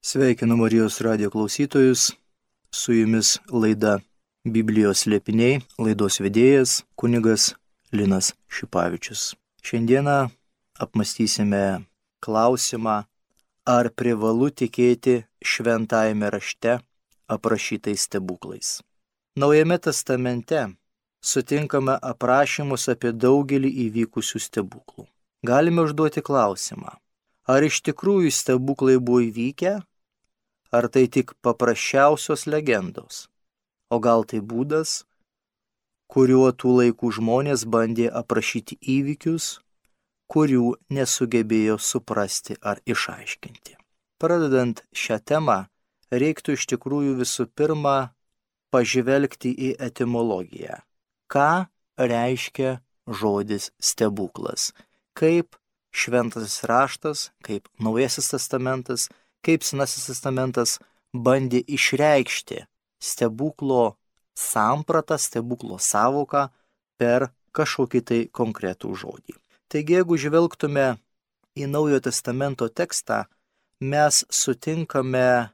Sveikinu Marijos radijo klausytojus, su jumis laida Biblijos slėpiniai, laidos vedėjas kunigas Linas Šipavičius. Šiandieną apmąstysime klausimą, ar privalu tikėti šventajame rašte aprašytais stebuklais. Naujame testamente sutinkame aprašymus apie daugelį įvykusių stebuklų. Galime užduoti klausimą, ar iš tikrųjų stebuklai buvo įvykę, ar tai tik paprasčiausios legendos, o gal tai būdas, kuriuo tų laikų žmonės bandė aprašyti įvykius, kurių nesugebėjo suprasti ar išaiškinti. Pradedant šią temą, reiktų iš tikrųjų visų pirma pažvelgti į etimologiją. Ką reiškia žodis stebuklas? Kaip Šventasis raštas, kaip Naujasis testamentas, kaip Senasis testamentas bandė išreikšti stebuklo sampratą, stebuklo sąvoką per kažkokį tai konkretų žodį. Taigi, jeigu žvelgtume į Naujojo testamento tekstą, mes sutinkame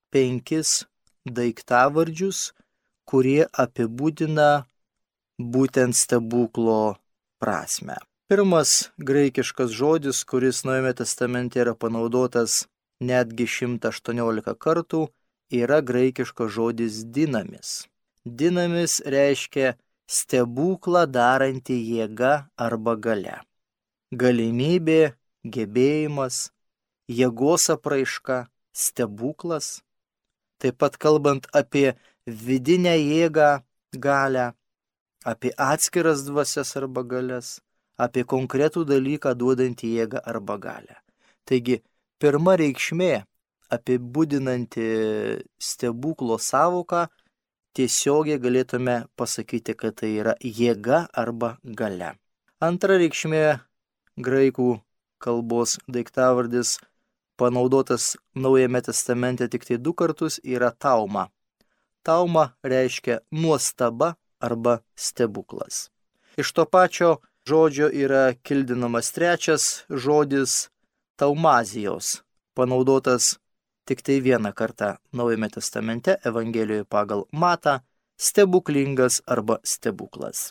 5 daiktavardžius, kurie apibūdina būtent stebuklo prasmę. Pirmas graikiškas žodis, kuris Naujame testamente yra panaudotas netgi 118 kartų, yra graikiškas žodis dinamis. Dinamis reiškia stebuklą daranti jėga arba galia. Galimybė, gebėjimas, jėgos apraiška, stebuklas. Taip pat kalbant apie vidinę jėgą, galią, apie atskiras dvasias arba galias, apie konkretų dalyką duodantį jėgą arba galią. Taigi, pirma reikšmė apibūdinanti stebuklo sąvoką, tiesiogiai galėtume pasakyti, kad tai yra jėga arba galia. Antra reikšmė graikų kalbos daiktavardis panaudotas Naujame testamente tik tai 2 kartus yra tauma. Tauma reiškia nuostaba arba stebuklas. Iš to pačio žodžio yra kildinamas 3 žodis taumazijos, panaudotas tik tai 1 kartą Naujame testamente Evangelijoje pagal Matą, stebuklingas arba stebuklas.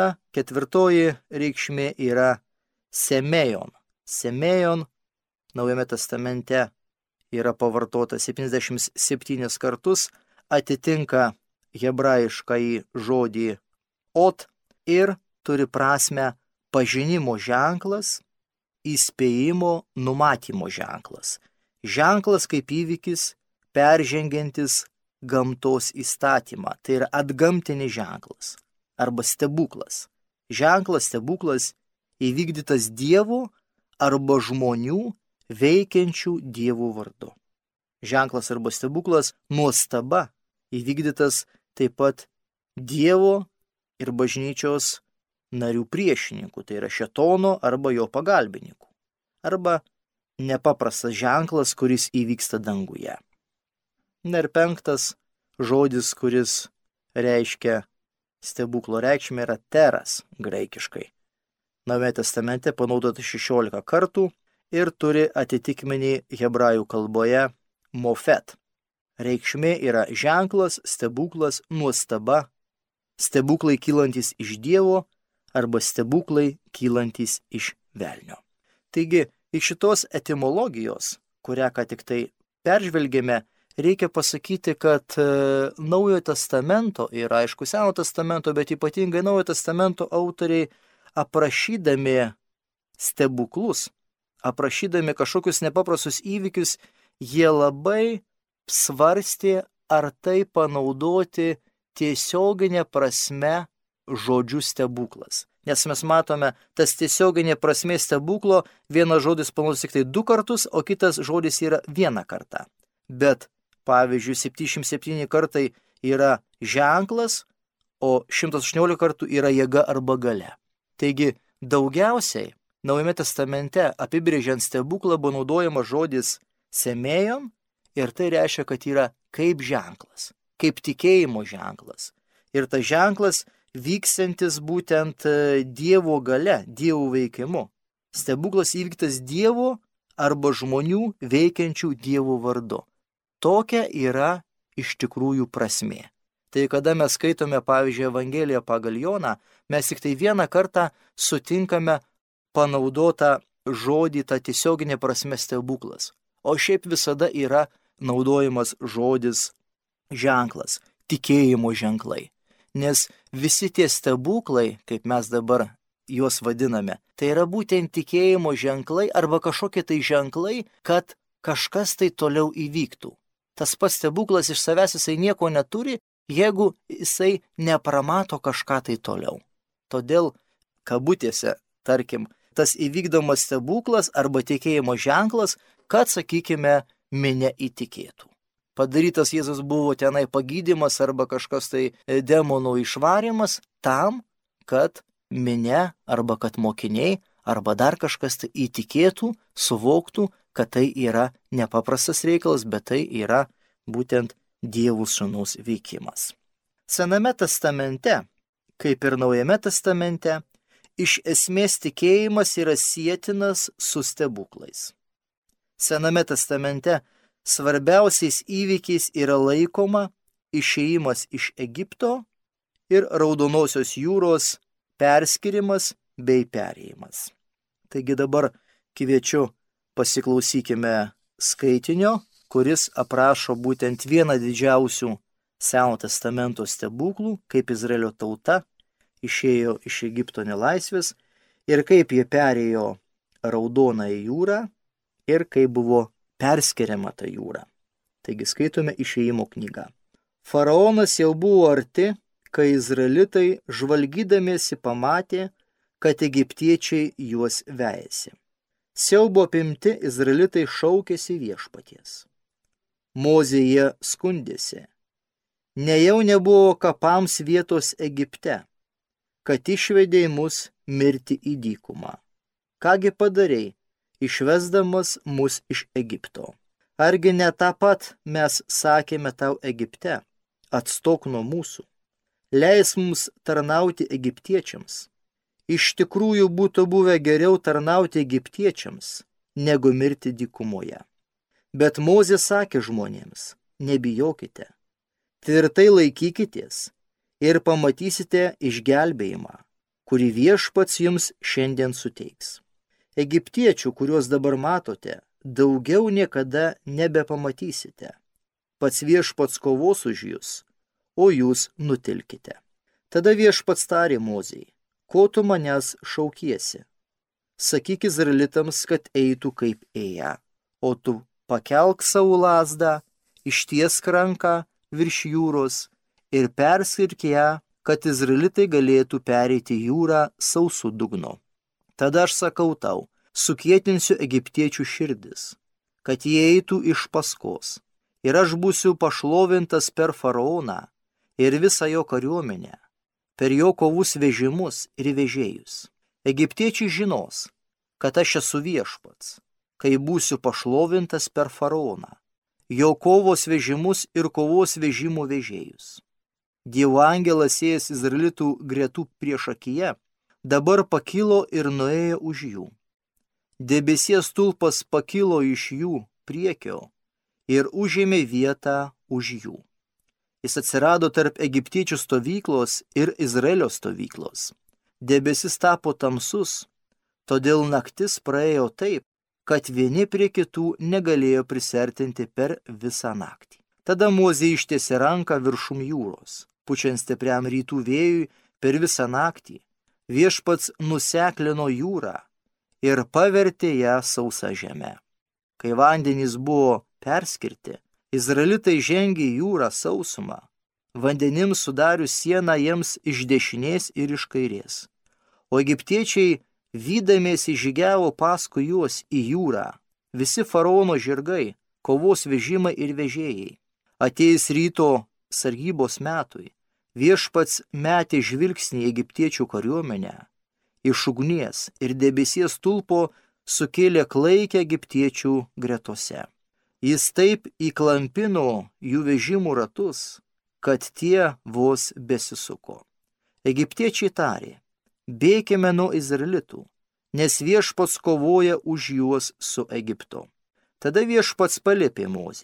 4 reikšmė yra semėjon. Semėjon Naujame testamente yra pavartota 77 kartus, atitinka hebrajiškąjį žodį ot ir turi prasmę pažinimo ženklas, įspėjimo, numatymo ženklas. Ženklas kaip įvykis, peržengiantis gamtos įstatymą. Tai yra atgamtinis ženklas arba stebuklas. Ženklas, stebuklas įvykdytas Dievo arba žmonių veikiančių Dievo vardu. Ženklas arba stebuklas nuostaba įvykdytas taip pat Dievo ir bažnyčios narių priešininkų, tai yra šėtono arba jo pagalbininkų. Arba nepaprastas ženklas, kuris įvyksta danguje. Ir 5 žodis, kuris reiškia stebuklo reikšmę, yra teras graikiškai. Naujame testamente panaudotas 16 kartų ir turi atitikmenį hebrajų kalboje mofet. Reikšmė yra ženklas, stebuklas, nuostaba, stebuklai kylantis iš Dievo arba stebuklai kylantis iš velnio. Taigi, iš šitos etimologijos, kurią ką tik tai peržvelgėme, reikia pasakyti, kad Naujojo testamento ir aišku Senojo testamento, bet ypatingai Naujojo testamento autoriai aprašydami stebuklus, aprašydami kažkokius nepaprastus įvykius, jie labai svarstė, ar tai panaudoti tiesioginė prasme žodžiu stebuklas. Nes mes matome, tas tiesioginė prasmė stebuklo, vienas žodis panaudotas tik tai 2 kartus, o kitas žodis yra 1 kartą. Bet, pavyzdžiui, 77 kartai yra ženklas, o 118 kartų yra jėga arba galia. Taigi, daugiausiai Naujame testamente apibrėžiant stebuklą buvo naudojama žodis semėjon ir tai reiškia, kad yra kaip ženklas, kaip tikėjimo ženklas. Ir tas ženklas vykstantis būtent Dievo galia, Dievo veikimu. Stebuklas įvyktas Dievo arba žmonių veikiančių Dievo vardu. Tokia yra iš tikrųjų prasmė. Tai kada mes skaitome, pavyzdžiui, Evangeliją pagal Joną, mes tik tai vieną kartą sutinkame panaudotą žodį, tą tiesioginė prasme stebuklas. O šiaip visada yra naudojamas žodis ženklas, tikėjimo ženklai. Nes visi tie stebuklai, kaip mes dabar juos vadiname, tai yra būtent tikėjimo ženklai arba kažkokie tai ženklai, kad kažkas tai toliau įvyktų. Tas pats stebuklas iš savęs jisai nieko neturi, jeigu jisai nepramato kažką tai toliau. Todėl, kabutėse, tarkim, tas įvykdomas stebuklas arba tikėjimo ženklas, kad, sakykime, minia įtikėtų. Padarytas Jėzus buvo tenai pagydymas arba kažkas tai demonų išvarimas tam, kad minia arba kad mokiniai arba dar kažkas tai įtikėtų, suvoktų, kad tai yra nepaprastas reikalas, bet tai yra būtent Dievo Sūnaus veikimas. Sename testamente, kaip ir Naujame testamente, iš esmės tikėjimas yra sietinas su stebuklais. Sename testamente svarbiausiais įvykiais yra laikoma išėjimas iš Egipto ir Raudonosios jūros perskirimas bei perėjimas. Taigi dabar kviečiu pasiklausykime skaitinio, kuris aprašo būtent vieną didžiausių Seno testamento stebuklų, kaip Izraelio tauta išėjo iš Egipto nelaisvės ir kaip jie perėjo Raudonąją jūrą ir kaip buvo perskiriama ta jūra. Taigi skaitome Išėjimo knygą. Faraonas jau buvo arti, kai izraelitai žvalgydamiesi pamatė, kad egiptiečiai juos vejasi. Siaubo apimti izraelitai šaukėsi viešpaties. Mozė jie skundėsi. Nejau nebuvo kapams vietos Egipte, kad išvedei mus mirti į dykumą. Kągi padarei, išvesdamas mus iš Egipto? Argi ne tą pat mes sakėme tau Egipte, atstok nuo mūsų, leis mums tarnauti egiptiečiams. Iš tikrųjų būtų buvę geriau tarnauti egiptiečiams, negu mirti dykumoje. Bet Mozė sakė žmonėms, nebijokite, tvirtai laikykitės ir pamatysite išgelbėjimą, kurį viešpats jums šiandien suteiks. Egiptiečių, kuriuos dabar matote, daugiau niekada nebepamatysite. Pats viešpats kovos už jūs, o jūs nutilkite. Tada viešpats tarė Mozei, ko tu manęs šaukiesi? Sakyk izraelitams, kad eitų kaip ėję, o tu pakelk savo lazdą, ištiesk ranką virš jūros ir perskirk ją, kad izraelitai galėtų pereiti jūrą sausu dugnu. Tada aš sakau tau, sukietinsiu egiptiečių širdis, kad jie eitų iš paskos, ir aš būsiu pašlovintas per faraoną ir visą jo kariuomenę, per jo kovus vežimus ir vežėjus. Egiptiečiai žinos, kad aš esu viešpats, kai būsiu pašlovintas per faraoną, jo kovos vežimus ir kovos vežimų vežėjus. Dievo angelas ėjęs izraelitų gretų priešakyje, dabar pakilo ir nuėjo už jų. Debesies stulpas pakilo iš jų priekio ir užėmė vietą už jų. Jis atsirado tarp egiptiečių stovyklos ir Izraelio stovyklos. Debesis tapo tamsus, todėl naktis praėjo taip, kad vieni prie kitų negalėjo prisertinti per visą naktį. Tada Mozė ištiesė ranką viršum jūros, pučiant stipriam rytų vėjui per visą naktį. Viešpats nuseklino jūrą ir pavertė ją sausą žemę. Kai vandenys buvo perskirti, izraelitai žengė į jūrą sausumą, vandenims sudarius sieną jiems iš dešinės ir iš kairės. O egiptiečiai vydamiesi žygiavo paskui juos į jūrą, visi faraono žirgai, kovos vežimai ir vežėjai. Atėjus ryto sargybos metui, viešpats metė žvilgsnį į egiptiečių kariuomenę, iš ugnies ir debesies stulpo sukėlė klaikę egiptiečių gretose. Jis taip įklampino jų vežimų ratus, kad tie vos besisuko. Egiptiečiai tarė, bėkime nuo izraelitų, nes viešpats kovoja už juos su Egiptu. Tada viešpats paliepė Mozei,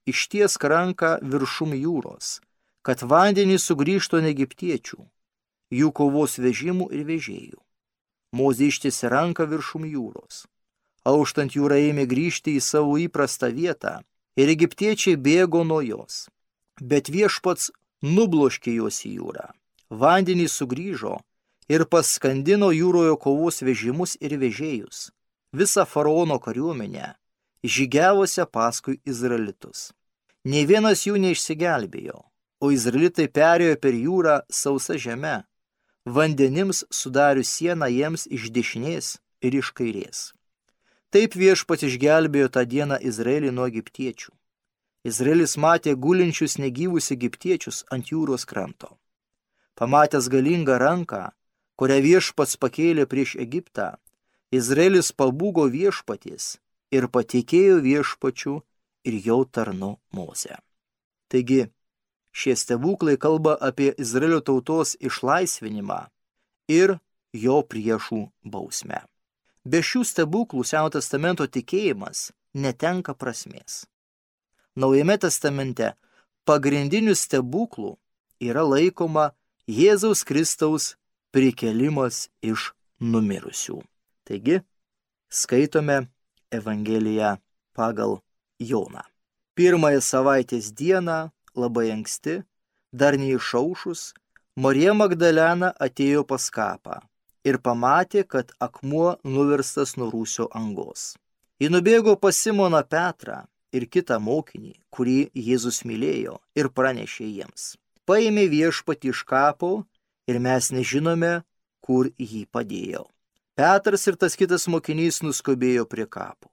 ištiesk ranką viršum jūros, kad vandenys sugrįžtų ant egiptiečių, jų kovos vežimų ir vežėjų. Mozė ištiesė ranką viršum jūros. Auštant jūra ėmė grįžti į savo įprastą vietą ir egiptiečiai bėgo nuo jos. Bet viešpats nubloškė juos į jūrą. Vandenys sugrįžo ir paskandino jūroje kovos vežimus ir vežėjus, visą faraono kariuomenę, žygiavusią paskui izraelitus. Nė vienas jų neišsigelbėjo, o izraelitai perėjo per jūrą sausa žeme, vandenims sudarius sieną jiems iš dešinės ir iš kairės. Taip viešpats išgelbėjo tą dieną Izraelį nuo egiptiečių. Izraelis matė gulinčius negyvus egiptiečius ant jūros kranto. Pamatęs galingą ranką, kurią viešpats pakėlė prieš Egiptą, Izraelis pabūgo viešpaties ir patikėjo viešpačiu ir jo tarnu Mozę. Taigi, šie stebuklai kalba apie Izraelio tautos išlaisvinimą ir jo priešų bausmę. Be šių stebuklų Senojo testamento tikėjimas netenka prasmės. Naujame testamente pagrindinių stebuklų yra laikoma Jėzaus Kristaus prikėlimas iš numirusių. Taigi, skaitome Evangeliją pagal Joną. Pirmąją savaitės dieną, labai anksti, dar neišaušus, Marija Magdalena atėjo pas kapą ir pamatė, kad akmuo nuverstas nuo rūsio angos. Ji nubėgo pas Simoną Petrą ir kitą mokinį, kurį Jėzus mylėjo, ir pranešė jiems: paėmė viešpatį iš kapo ir mes nežinome, kur jį padėjo. Petras ir tas kitas mokinys nuskubėjo prie kapo.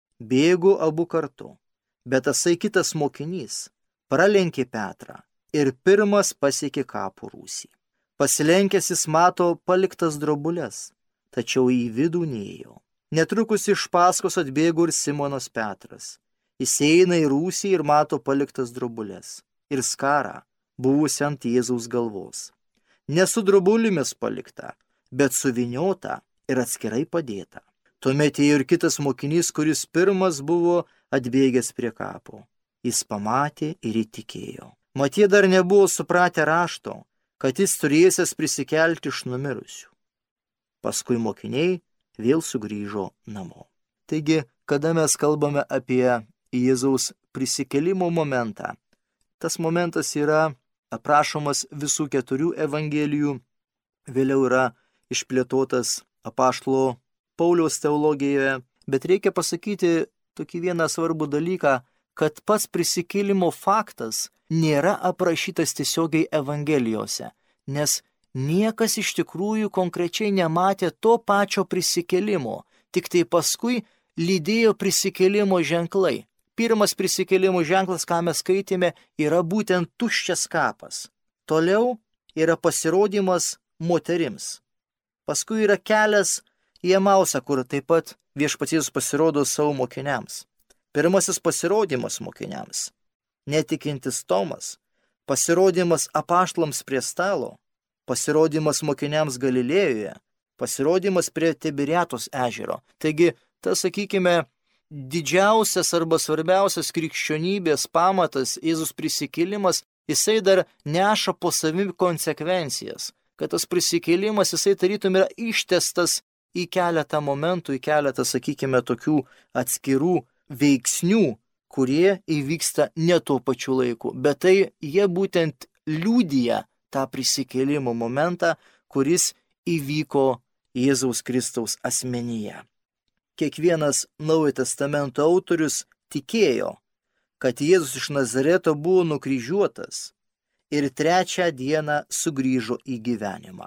Bėgo abu kartu, bet tasai kitas mokinys pralenkė Petrą ir pirmas pasiekė kapo rūsį. Pasilenkęs jis mato paliktas drobules, tačiau į vidų nėjo. Netrukus iš paskos atbėgo ir Simonas Petras. Jis eina į rūsį ir mato paliktas drobules ir skarą, buvusi ant Jėzaus galvos. Ne su drobulimis palikta, bet suvyniota ir atskirai padėta. Tuomet ėjo ir kitas mokinys, kuris pirmas buvo atbėgęs prie kapo. Jis pamatė ir įtikėjo. Mat jie dar nebuvo supratę rašto, kad jis turėsęs prisikelti iš numirusių. Paskui mokiniai vėl sugrįžo namo. Taigi, kada mes kalbame apie Jėzaus prisikėlimo momentą, tas momentas yra aprašomas visų 4 evangelijų, vėliau yra išplėtotas apaštalo Pauliaus teologijoje, bet reikia pasakyti tokį vieną svarbų dalyką, kad pats prisikėlimo faktas nėra aprašytas tiesiogiai evangelijose, nes niekas iš tikrųjų konkrečiai nematė to pačio prisikėlimo, tik tai paskui lydėjo prisikėlimo ženklai. Pirmas prisikėlimo ženklas, ką mes skaitėme, yra būtent tuščias kapas. Toliau yra pasirodymas moterims. Paskui yra kelias į Emausą, kur taip pat viešpats Jėzus pasirodo savo mokiniams. Pirmasis pasirodymas mokiniams. Netikintis Tomas. Pasirodymas apaštalams prie stalo. Pasirodymas mokiniams Galilėjoje. Pasirodymas prie Tiberiatos ežero. Taigi, tas, sakykime, didžiausias arba svarbiausias krikščionybės pamatas, Jėzus prisikėlimas, jisai dar neša po savimi konsekvencijas. Kad tas prisikėlimas, jisai tarytum yra ištestas į keletą momentų, į keletą, sakykime, tokių atskirų veiksnių, kurie įvyksta ne tuo pačiu laiku, bet tai jie būtent liudija tą prisikėlimo momentą, kuris įvyko Jėzaus Kristaus asmenyje. Kiekvienas Naujojo testamento autorius tikėjo, kad Jėzus iš Nazareto buvo nukryžiuotas ir 3 dieną sugrįžo į gyvenimą.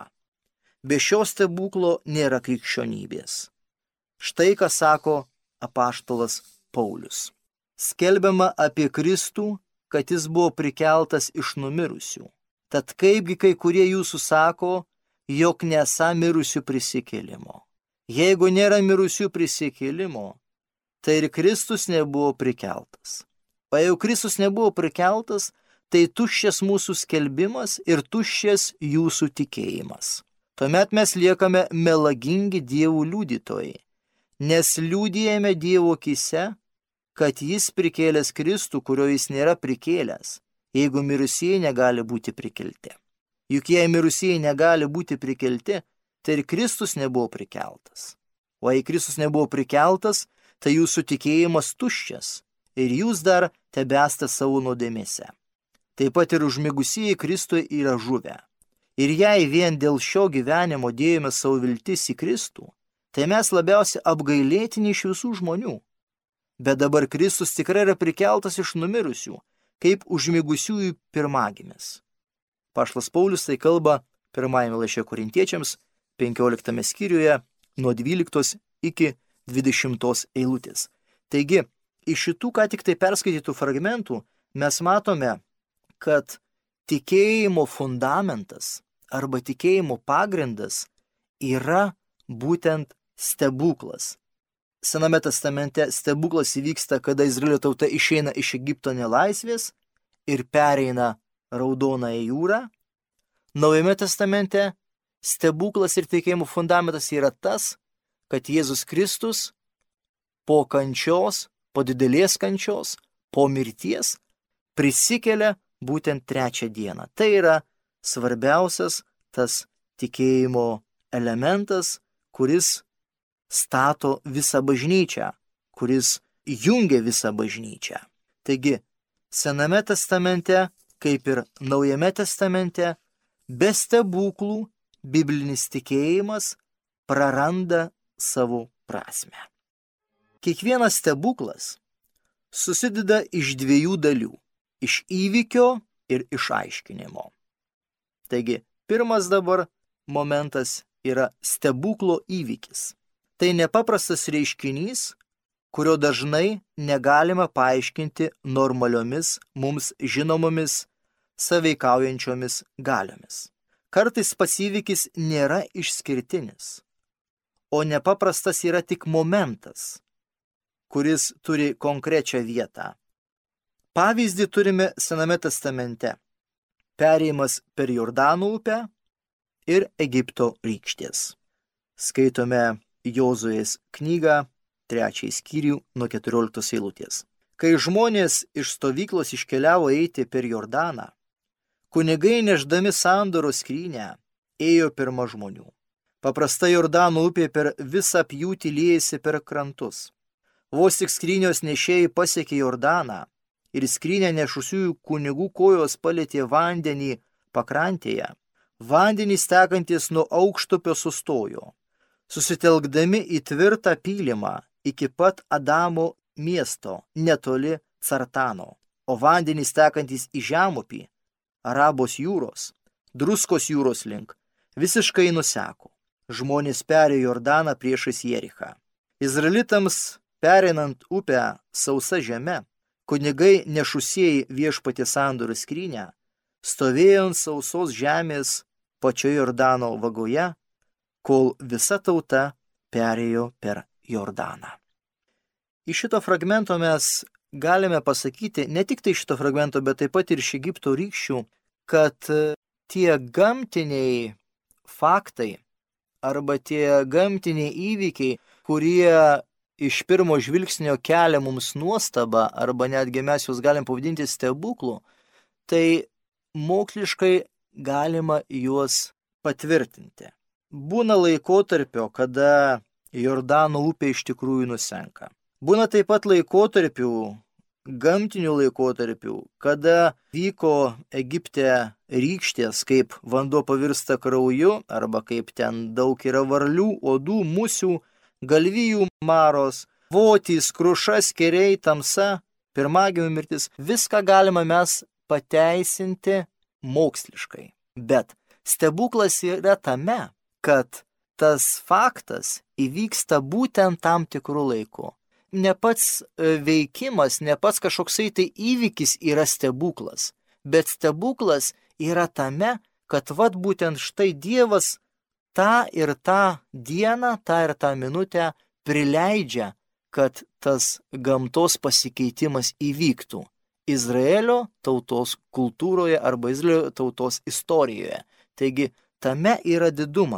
Be šio stebuklo nėra krikščionybės. Štai ką sako apaštalas Paulius. Skelbiama apie Kristų, kad jis buvo prikeltas iš numirusių. Tad kaipgi kai kurie jūsų sako, jog nesą mirusių prisikėlimo. Jeigu nėra mirusių prisikėlimo, tai ir Kristus nebuvo prikeltas. O jeigu Kristus nebuvo prikeltas, tai tuščias mūsų skelbimas ir tuščias jūsų tikėjimas. Tuomet mes liekame melagingi Dievo liudytojai, nes liudijame Dievo akyse, kad jis prikėlęs Kristų, kurio jis nėra prikėlęs, jeigu mirusieji negali būti prikelti. Juk jei mirusieji negali būti prikelti, tai ir Kristus nebuvo prikeltas. O jei Kristus nebuvo prikeltas, tai jūsų tikėjimas tuščias ir jūs dar tebesate savo nuodėmėse. Taip pat ir užmigusieji Kristuje yra žuvę. Ir jei vien dėl šio gyvenimo dėjome savo viltis į Kristų, tai mes labiausiai apgailėtini iš visų žmonių. Bet dabar Kristus tikrai yra prikeltas iš numirusių, kaip užmigusiųjų pirmagimis. Apaštalas Paulius tai kalba pirmajame laiške Korintiečiams 15 skyriuje nuo 12 iki 20 eilutės. Taigi, iš šitų ką tik tai perskaitytų fragmentų mes matome, kad tikėjimo fundamentas arba tikėjimo pagrindas yra būtent stebuklas. Sename testamente stebuklas įvyksta, kada Izraelio tauta išeina iš Egipto nelaisvės ir pereina Raudonąją jūrą. Naujame testamente stebuklas ir tikėjimo fundamentas yra tas, kad Jėzus Kristus po kančios, po didelės kančios, po mirties prisikelia būtent 3 dieną. Tai yra svarbiausias tas tikėjimo elementas, kuris stato visą bažnyčią, kuris jungia visą bažnyčią. Taigi, Sename testamente, kaip ir Naujame testamente, be stebuklų biblinis tikėjimas praranda savo prasmę. Kiekvienas stebuklas susideda iš 2 dalių – iš įvykio ir išaiškinimo. Taigi, pirmas dabar momentas yra stebuklo įvykis. Tai nepaprastas reiškinys, kurio dažnai negalima paaiškinti normaliomis, mums žinomomis, sąveikaujančiomis galiomis. Kartais pats įvykis nėra išskirtinis, o nepaprastas yra tik momentas, kuris turi konkrečią vietą. Pavyzdį turime Sename testamente – perėjimas per Jordano upę ir Egipto rykštės. Skaitome Jozuės knygą 3 skyrių nuo 14 eilutės. Kai žmonės iš stovyklos iškeliavo eiti per Jordaną, kunigai neždami sandoros skrynią ėjo pirma žmonių. Paprasta Jordano upė per visą pjūtį liejasi per krantus. Vos tik skrynios nešėjai pasiekė Jordaną ir skrynę nešusiųjų kunigų kojos palėtė vandenį pakrantėje, vandenys tekantis nuo aukštupio sustojo, susitelkdami į tvirtą pylimą iki pat Adamo miesto netoli Cartano, o vandenys tekantis į žemupį, Arabos jūros, Druskos jūros link, visiškai nuseko. Žmonės perėjo Jordaną priešais Jerichą. Izraelitams pereinant upę sausa žeme, kunigai nešusieji Viešpaties sandoros skrynią stovėjo ant sausos žemės pačioje Jordano vagoje, kol visa tauta perėjo per Jordaną. Iš šito fragmento mes galime pasakyti, ne tik tai šito fragmento, bet taip pat ir iš Egipto rykščių, kad tie gamtiniai faktai arba tie gamtiniai įvykiai, kurie iš pirmo žvilgsnio kelia mums nuostabą, arba netgi mes juos galim pavadinti stebuklu, tai moksliškai galima juos patvirtinti. Būna laikotarpio, kada Jordano upė iš tikrųjų nusenka. Būna taip pat laikotarpių, gamtinių laikotarpių, kada vyko Egipte rykštės, kaip vanduo pavirsta krauju, arba kaip ten daug yra varlių, odų, musių, galvijų maros, votys, krušas, keriai, tamsa, pirmagimių mirtis. Viską galima mes pateisinti moksliškai. Bet stebuklas yra tame, kad tas faktas įvyksta būtent tam tikrų laikų. Ne pats veikimas, ne pats kažkoksai tai įvykis yra stebuklas, bet stebuklas yra tame, kad būtent štai Dievas tą ir tą dieną, tą ir tą minutę prileidžia, kad tas gamtos pasikeitimas įvyktų Izraelio tautos kultūroje arba Izraelio tautos istorijoje. Taigi tame yra didumas.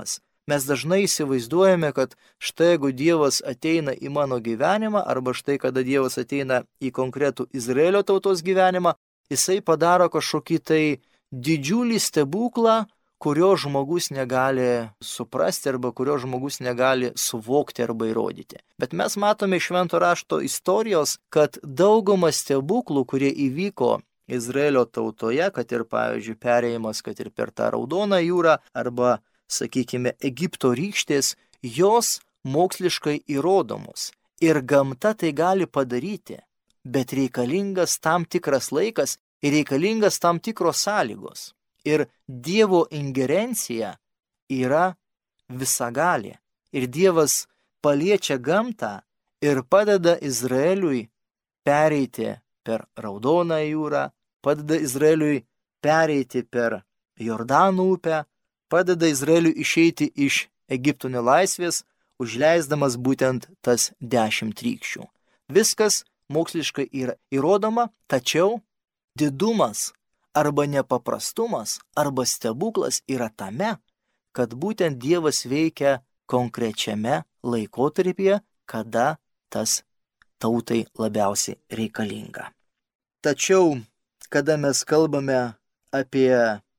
Mes dažnai įsivaizduojame, kad štai jeigu Dievas ateina į mano gyvenimą, arba štai kada Dievas ateina į konkretų Izraelio tautos gyvenimą, jisai padaro kažkokį tai didžiulį stebuklą, kurio žmogus negali suprasti arba kurio žmogus negali suvokti arba įrodyti. Bet mes matome iš Švento rašto istorijos, kad dauguma stebuklų, kurie įvyko Izraelio tautoje, kad ir, pavyzdžiui, perėjimas, kad ir per tą Raudoną jūrą, arba, sakykime, Egipto rykštės, jos moksliškai įrodomos. Ir gamta tai gali padaryti, bet reikalingas tam tikras laikas ir reikalingas tam tikros sąlygos. Ir Dievo ingerencija yra visagalė. Ir Dievas paliečia gamtą ir padeda Izraeliui pereiti per Raudoną jūrą, padeda Izraeliui pereiti per Jordano upę, padeda Izraeliui išeiti iš Egipto nelaisvės, užleisdamas būtent tas 10 rykščių. Viskas moksliškai yra įrodoma, tačiau didumas arba nepaprastumas arba stebuklas yra tame, kad būtent Dievas veikia konkrečiame laikotarpyje, kada tas tautai labiausiai reikalinga. Tačiau, kada mes kalbame apie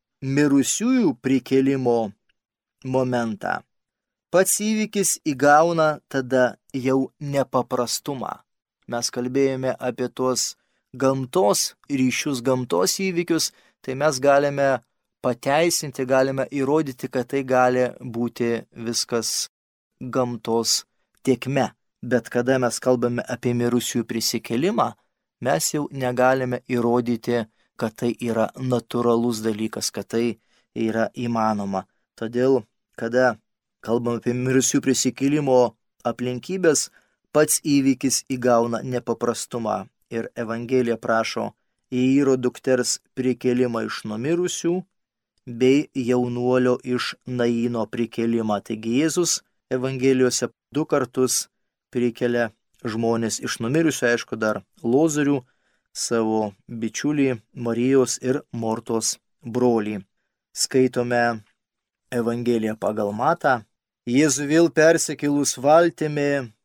mirusiųjų prikėlimo momentą, pats įvykis įgauna tada jau nepaprastumą. Mes kalbėjome apie tuos gamtos ryšius, gamtos įvykius, tai mes galime pateisinti, galime įrodyti, kad tai gali būti viskas gamtos tėkme. Bet kada mes kalbame apie mirusiųjų prisikėlimą, mes jau negalime įrodyti, kad tai yra natūralus dalykas, kad tai yra įmanoma. Todėl, kada kalbam apie mirusiųjų prisikėlimo aplinkybės, pats įvykis įgauna nepaprastumą. Ir Evangelija prašo Jairo dukters prikėlimą iš numirusių bei jaunuolio iš Naino prikėlimą. Taigi Jėzus Evangelijose 2 kartus prikelia žmonės iš numirusių, aišku, dar Lozorių, savo bičiulį Marijos ir Mortos brolį. Skaitome Evangeliją pagal Matą. Jėzų vėl persikėlus valtimi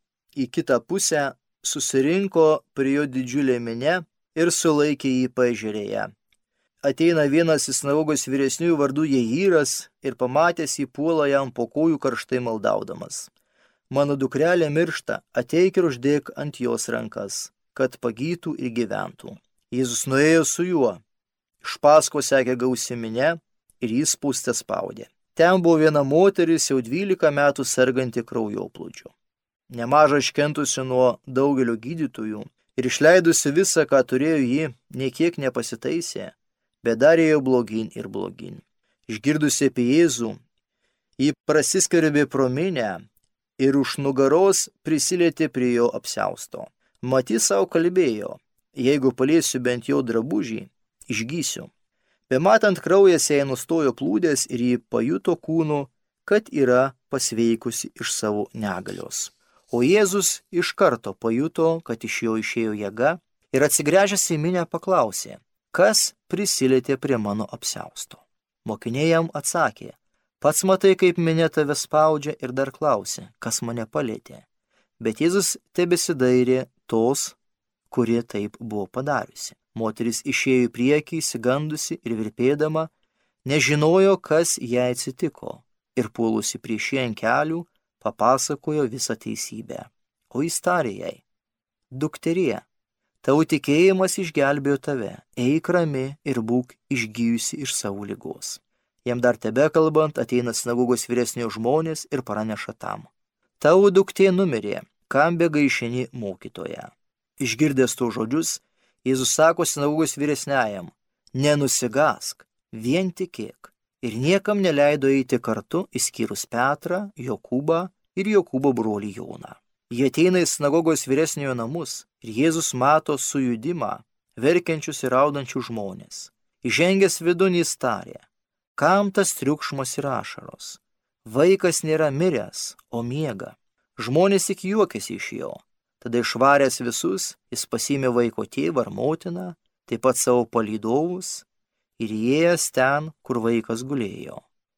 į kitą pusę, susirinko prie jo didžiulė minia ir sulaikė jį paežerėje. Ateina vienas iš sinagogos vyresniųjų vardu Jairas ir pamatęs jį puola jam po kojų karštai maldaudamas. Mano dukrelė miršta, ateik ir uždėk ant jos rankas, kad pagytų ir gyventų. Jėzus nuėjo su juo. Iš paskos sekė gausi minia ir jis spūstę spaudė. Ten buvo viena moteris jau 12 metų serganti kraujoplūdžiu. Nemaža iškentusi nuo daugelio gydytojų ir išleidusi visą, ką turėjo ji, niekiek nepasitaisė, bet darė jo blogyn ir blogyn. Išgirdusi apie Jėzų, ji prasiskverbė pro minią ir už nugaros prisilietė prie jo apsiausto. Mat jis savo kalbėjo, jeigu paliesiu bent jo drabužį, išgysiu. Bematant kraujas jai nustojo plūdęs ir ji pajuto kūnu, kad yra pasveikusi iš savo negalios. O Jėzus iš karto pajuto, kad iš jo išėjo jėga ir atsigręžęs į minią paklausė, kas prisilietė prie mano apsiausto. Mokiniai jam atsakė, pats matai, kaip minia tave spaudžia ir dar klausė, kas mane palietė. Bet Jėzus tebesidairė tos, kuri taip buvo padariusi. Moteris išėjo į priekį, išsigandusi ir virpėdama, nežinojo, kas jai atsitiko, ir puolusi prieš jį ant kelių, papasakojo visą teisybę. O jis tarė jai, dukterie, tavo tikėjimas išgelbėjo tave, eik rami ir būk išgijusi iš savo ligos. Jam dar tebekalbant, ateina sinagogos vyresnio žmonės ir praneša tam. Tavo duktė numirė, kam begaišini mokytoją. Išgirdęs tų žodžius, Jėzus sako sinagogos vyresniajam, nenusigask, vien tikėk. Ir niekam neleido eiti kartu, išskyrus Petrą, Jokūbą ir Jokūbo brolį Joną. Jie ateina į sinagogos vyresniojo namus ir Jėzus mato sujudimą, verkiančius ir raudančius žmonės. Įžengęs vidun jis tarė, kam tas triukšmas ir ašaros? Vaikas nėra miręs, o miega. Žmonės tik juokėsi iš jo. Tada išvaręs visus, jis pasiėmė vaiko tėvą ar motiną, taip pat savo palydovus, ir įėjęs ten, kur vaikas gulėjo,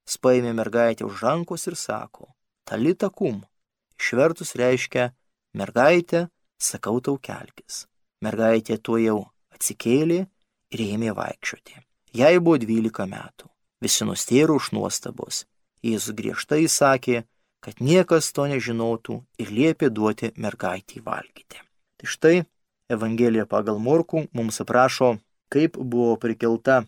Jis paėmė mergaitę už rankos ir sako, talita kum. Išvertus reiškia, mergaitė, sakau tau kelkis. Mergaitė tuojau atsikėlė ir ėmė vaikščioti. Jai buvo 12 metų. Visi nustėro iš nuostabos. Jėzus griežtai įsakė, kad niekas to nežinotų ir liepė duoti mergaitį valgyti. Tai štai Evangelija pagal Morkų mums aprašo, kaip buvo prikelta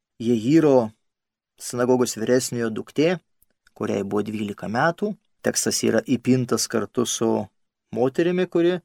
Jairo sinagogos vyresniojo duktė, kuriai buvo 12 metų. Tekstas yra įpintas kartu su moterimi, kuri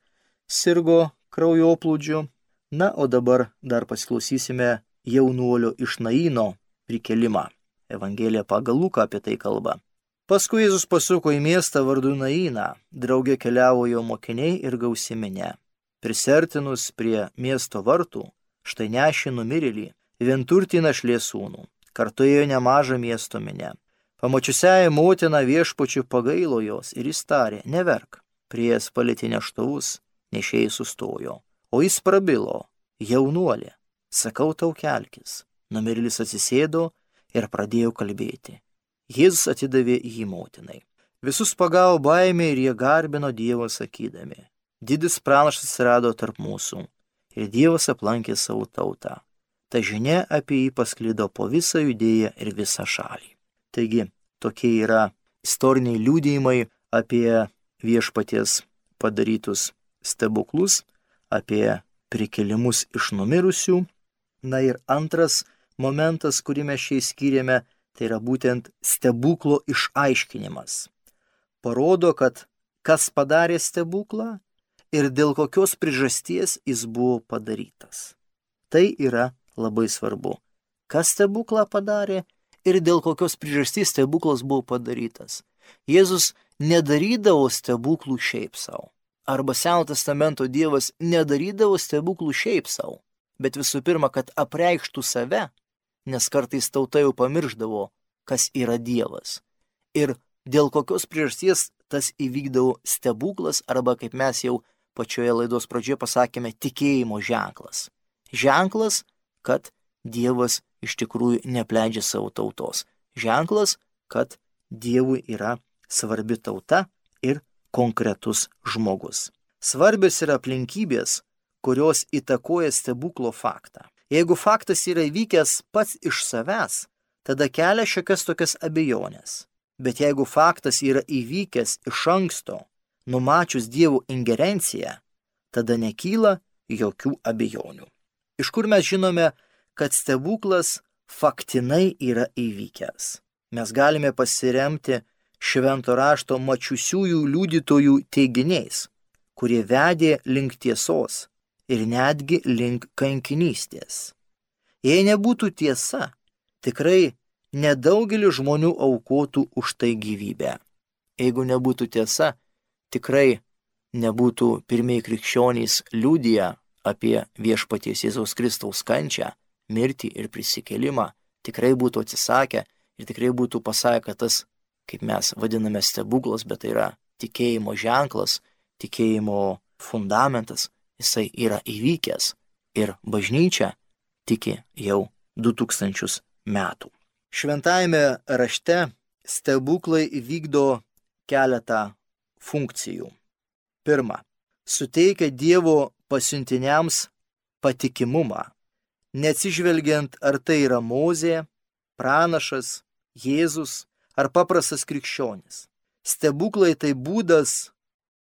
sirgo kraujoplūdžiu. Na, o dabar dar pasiklausysime jaunuolio iš Naino prikelimą. Evangelija pagal Luką apie tai kalba. Paskui Jėzus pasuko į miestą vardu Nainą. Drauge keliavo jo mokiniai ir gausi minia. Prisertinus prie miesto vartų, štai nešė numirėlį, vienturtį našlės sūnų. Kartu ėjo nemaža miesto minia. Pamačiusiai motina viešpačiu pagailo jos ir jis tarė, neverk. Priėjęs palietė neštuvus, nešėjai sustojo. O jis prabilo, jaunuolė, sakau tau kelkis. Numirėlis atsisėdo ir pradėjo kalbėti. Jėzus atidavė jį motinai. Visus pagavo baimė ir jie garbino Dievą sakydami. Didis pranašas atsirado tarp mūsų ir Dievas aplankė savo tautą. Ta žinia apie jį pasklido po visą Judėją ir visą šalį. Taigi, tokie yra istoriniai liudijimai apie viešpaties padarytus stebuklus, apie prikėlimus iš numirusių. Na ir antras momentas, kurį mes čia skyrėme, tai yra būtent stebuklo išaiškinimas. Parodo, kad kas padarė stebuklą ir dėl kokios priežasties jis buvo padarytas. Tai yra labai svarbu. Kas stebuklą padarė ir dėl kokios priežasties stebuklas buvo padarytas. Jėzus nedarydavo stebuklų šiaip savo. Arba Seno testamento Dievas nedarydavo stebuklų šiaip savo. Bet visų pirma, kad apreikštų save, nes kartais tauta jau pamirždavo, kas yra Dievas. Ir dėl kokios priežasties tas įvykdavo stebuklas, arba kaip mes jau pačioje laidos pradžioje pasakėme, tikėjimo ženklas. Ženklas, kad Dievas iš tikrųjų neapleidžia savo tautos. Ženklas, kad Dievui yra svarbi tauta ir konkretus žmogus. Svarbios yra aplinkybės, kurios įtakoja stebuklo faktą. Jeigu faktas yra įvykęs pats iš savęs, tada kelia šiokias tokias abejonės. Bet jeigu faktas yra įvykęs iš anksto, numačius Dievo ingerenciją, tada nekyla jokių abejonių. Iš kur mes žinome, kad stebuklas faktinai yra įvykęs? Mes galime pasiremti Švento rašto mačiusiųjų liudytojų teiginiais, kurie vedė link tiesos ir netgi link kankinystės. Jei nebūtų tiesa, tikrai nedaugelis žmonių aukotų už tai gyvybę. Jeigu nebūtų tiesa, tikrai nebūtų pirmieji krikščionys liudiję apie viešpaties Jėzaus Kristaus kančią, mirtį ir prisikėlimą, tikrai būtų atsisakę ir tikrai būtų pasakę, kad tas, kaip mes vadiname, stebuklas, bet tai yra tikėjimo ženklas, tikėjimo fundamentas, jisai yra įvykęs ir bažnyčia tiki jau 2000 metų. Šventajame rašte stebuklai vykdo keletą funkcijų. Pirma, suteikia Dievo pasiuntiniams patikimumą, neatsižvelgiant ar tai yra Mozė, pranašas, Jėzus ar paprastas krikščionis. Stebuklai tai būdas,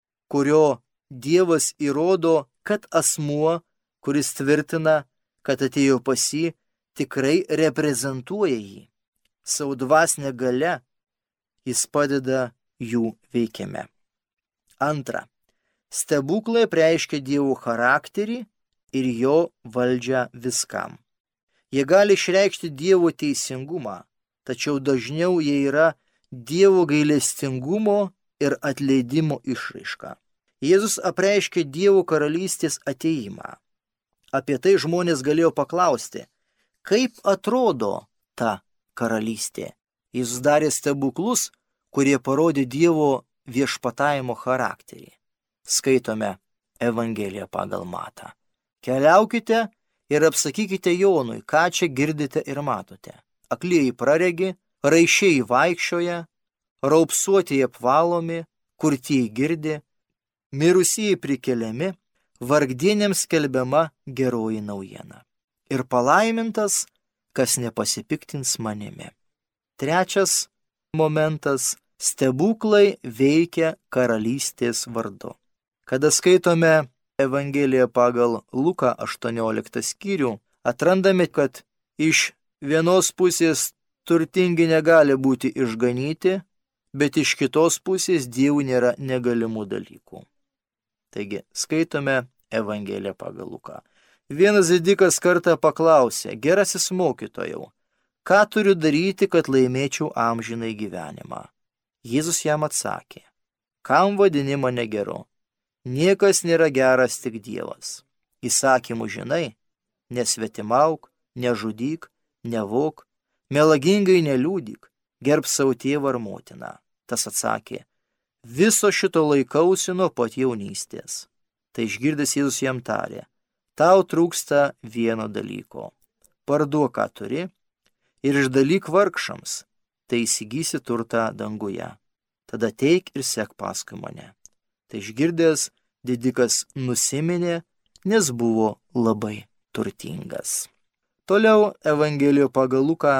kurio Dievas įrodo, kad asmuo, kuris tvirtina, kad atėjo pas jį, tikrai reprezentuoja jį. Savo dvasinę galią jis padeda jų veikime. Antra, stebuklai reiškia Dievo charakterį ir jo valdžią viskam. Jie gali išreikšti Dievo teisingumą, tačiau dažniau jie yra Dievo gailestingumo ir atleidimo išraiška. Jėzus apreiškė Dievo karalystės atėjimą. Apie tai žmonės galėjo paklausti, kaip atrodo ta karalystė. Jis darė stebuklus, kurie parodė Dievo viešpatavimo charakterį. Skaitome Evangeliją pagal Matą. Keliaukite ir apsakykite Jonui, ką čia girdite ir matote. Aklieji praregi, raišiai vaikščioja, raupsuotieji apvalomi, kurtieji girdi, mirusieji prikeliami, vargdienėms skelbiama geroji naujiena. Ir palaimintas, kas nepasipiktins manimi. Trečias momentas – stebuklai veikia karalystės vardu. Kada skaitome Evangeliją pagal Luką 18 skyrių, atrandame, kad iš vienos pusės turtingi negali būti išganyti, bet iš kitos pusės Dievui nėra negalimų dalykų. Taigi, skaitome Evangeliją pagal Luką. Vienas didikas kartą paklausė: gerasis mokytojau, ką turiu daryti, kad laimėčiau amžinai gyvenimą? Jėzus jam atsakė: kam vadini mane geru? Niekas nėra geras, tik Dievas. Įsakymų žinai: nesvetimauk, nežudyk, nevok, melagingai neliūdyk, gerbk savo tėvą ar motiną. Tas atsakė: viso šito laikausi nuo pat jaunystės. Tai išgirdęs Jėzus jam tarė: tau trūksta vieno dalyko. Parduok, ką turi, ir išdalyk vargšams, tai įsigysi turtą danguje. Tada teik ir sek paskui mane. Tai išgirdęs didikas nusiminė, nes buvo labai turtingas. Toliau Evangelijoje pagal Luką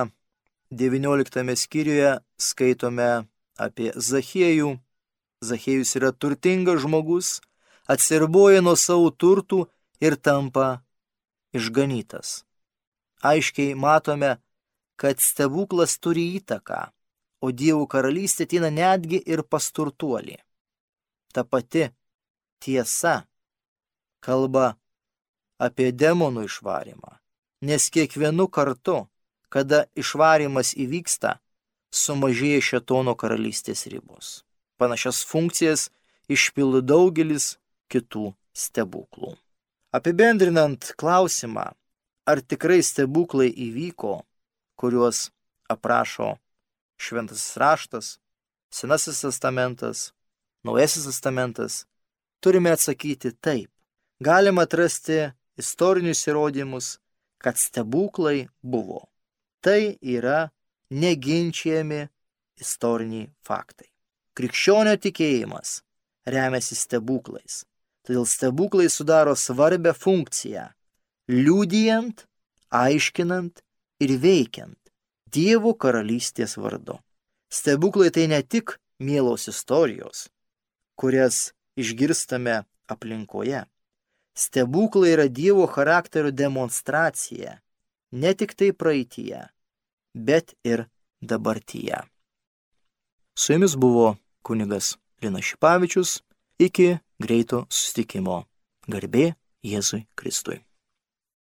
19 skyriuje skaitome apie Zachiejų. Zachiejus yra turtingas žmogus, atsiriboja nuo savo turtų ir tampa išganytas. Aiškiai matome, kad stebuklas turi įtaką, o Dievo karalystė ateina netgi ir pas turtuolį. Ta pati tiesa kalba apie demonų išvarymą, nes kiekvienu kartu, kada išvarymas įvyksta, sumažėja šėtono karalystės ribos. Panašias funkcijas išpildo daugelis kitų stebuklų. Apibendrinant klausimą, ar tikrai stebuklai įvyko, kuriuos aprašo Šventasis raštas, Senasis testamentas, Naujasis testamentas, turime atsakyti taip. Galima atrasti istorinius įrodymus, kad stebuklai buvo. Tai yra neginčiami istoriniai faktai. Krikščionio tikėjimas remiasi stebuklais. Todėl stebuklai sudaro svarbią funkciją, liudijant, aiškinant ir veikiant Dievo karalystės vardu. Stebuklai tai ne tik mielos istorijos, kurias išgirstame aplinkoje. Stebuklai yra Dievo charakterio demonstracija, ne tik tai praeityje, bet ir dabartyje. Su jumis buvo kunigas Linas Šipavičius. Iki greito susitikimo. Garbė Jėzui Kristui.